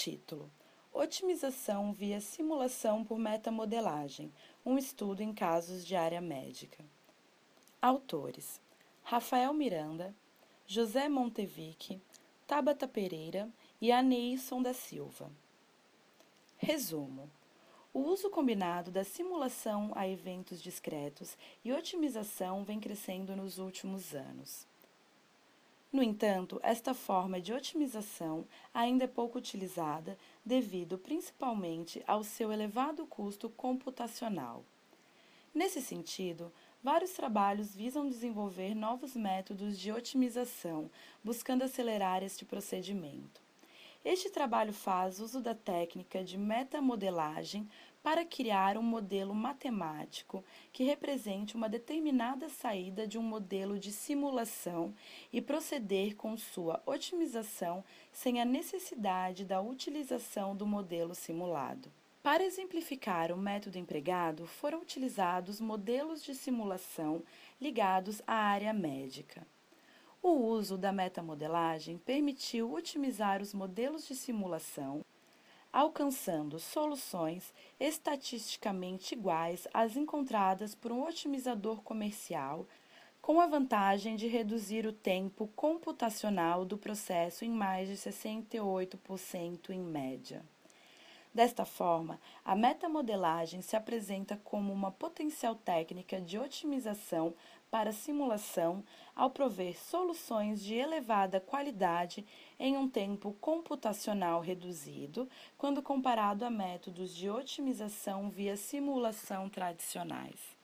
Título: Otimização via simulação por metamodelagem, um estudo em casos de área médica. Autores: Rafael Miranda, José Montevique, Tabata Pereira e Aneilson da Silva. Resumo: o uso combinado da simulação a eventos discretos e otimização vem crescendo nos últimos anos. No entanto, esta forma de otimização ainda é pouco utilizada devido principalmente ao seu elevado custo computacional. Nesse sentido, vários trabalhos visam desenvolver novos métodos de otimização, buscando acelerar este procedimento. Este trabalho faz uso da técnica de metamodelagem para criar um modelo matemático que represente uma determinada saída de um modelo de simulação e proceder com sua otimização sem a necessidade da utilização do modelo simulado. Para exemplificar o método empregado, foram utilizados modelos de simulação ligados à área médica. O uso da metamodelagem permitiu otimizar os modelos de simulação, alcançando soluções estatisticamente iguais às encontradas por um otimizador comercial, com a vantagem de reduzir o tempo computacional do processo em mais de 68% em média. Desta forma, a metamodelagem se apresenta como uma potencial técnica de otimização para simulação ao prover soluções de elevada qualidade em um tempo computacional reduzido, quando comparado a métodos de otimização via simulação tradicionais.